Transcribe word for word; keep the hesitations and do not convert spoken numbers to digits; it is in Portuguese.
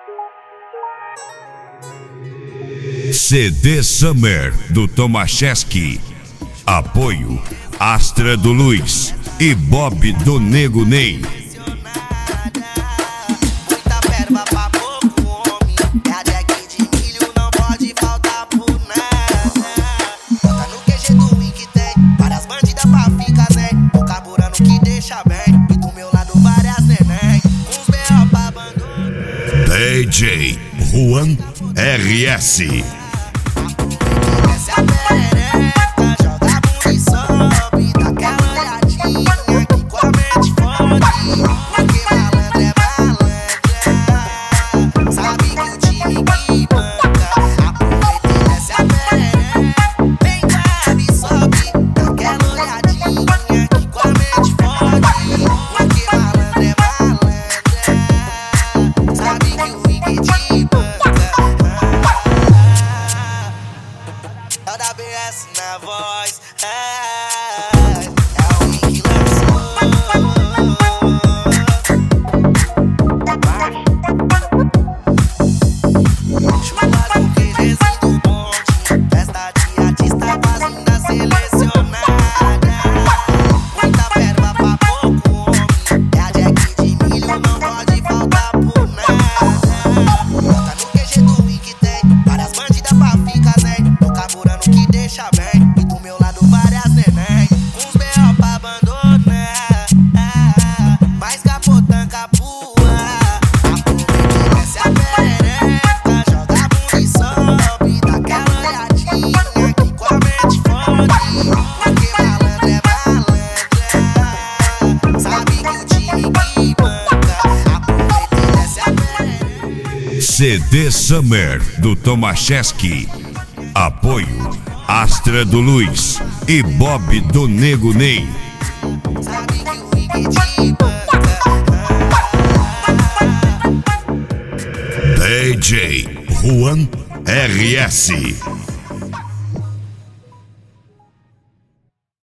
C D Summer do Tomaszewski. Apoio Astra do Luiz e Bob do Nego Ney. Muita perva pra pouco homem. É a jack de milho, não pode faltar por nada. Bota no Q G do Win que tem várias bandidas pra ficar zen. Tô carburando que deixa bem. E do meu lado várias neném. Uns B O pra abandono. D J Juan R S. Essa é a perereca, joga bunda e sobe. Dá aquela olhadinha aqui com a mente fode. Porque malandro é malandra, sabe que o time que banca. Aproveita e desce a perereca, vem grave e sobe. Dá aquela olhadinha aqui com a mente fode. Porque malandro é malandra, sabe que o Wicked banca. É o da B S na voz, é, é o Wiki lançou. Chulado no QGzinho do bonde, festa de artista fazenda selecionada. Muita perva pra pouco homem, é a jack de milho, não pode faltar por nada. Bota no Q G do Win que tem várias bandidas pra ficar zen. Tô carburando que deixa bem. E do meu lado várias neném. Uns B O pra abandonar, mas capotando capua. Aproveita e desce a perereca, joga bunda e sobe. Dá aquela olhadinha aqui com a mente fode. Porque malandro é malandra, sabe que o time que banca. Aproveita e desce a perereca. C D Summer do Tomaszewski. Apoio Astra do Luiz e Bob do Nego Ney. Sabe que o Wicked banca. D J Juan R S.